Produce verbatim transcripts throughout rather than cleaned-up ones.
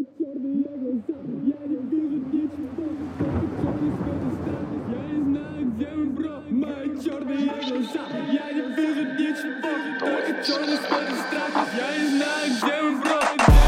черные глаза, я не вижу ничего, только черный свет и страх. Я не знаю, где мы, бро, мои черные глаза, я не вижу ничего, только черный свет и страх. Я не знаю, где мы, бро, где мы, бро.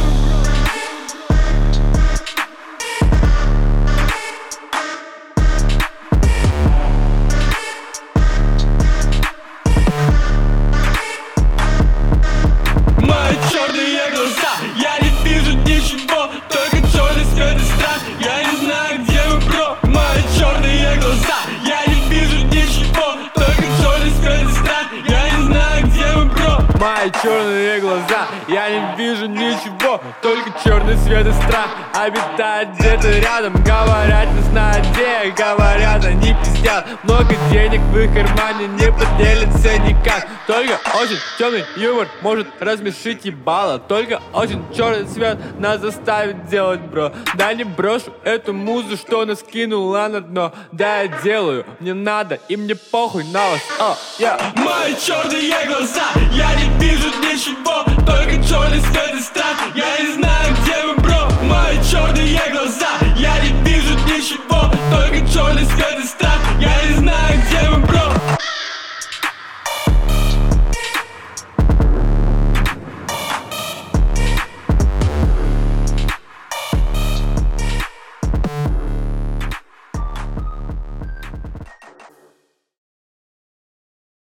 Мои черные глаза, я не вижу ничего, только черный свет и страх. Я не знаю, где мы, бро, мои черные глаза, я не вижу ничего, только черный свет и страх. Я не знаю, где мы, бро, мои черные глаза, я не вижу ничего, только черный свет и страх. Обитает где-то рядом, говорят, не знаю где, говорят, они пиздят. Много денег в их кармане, не поделится никак. Только очень темный юмор может размешить ебало. Только очень черный цвет нас заставит делать, бро. Да не брошу эту музу, что нас кинула на дно. Да я делаю, мне надо, и мне похуй на вас. О, я. Мои черные глаза, я не вижу ничего, только черный свет и страх. Я не знаю, где мы, бро, мои черные глаза, я не вижу ничего, только черный свет и страх.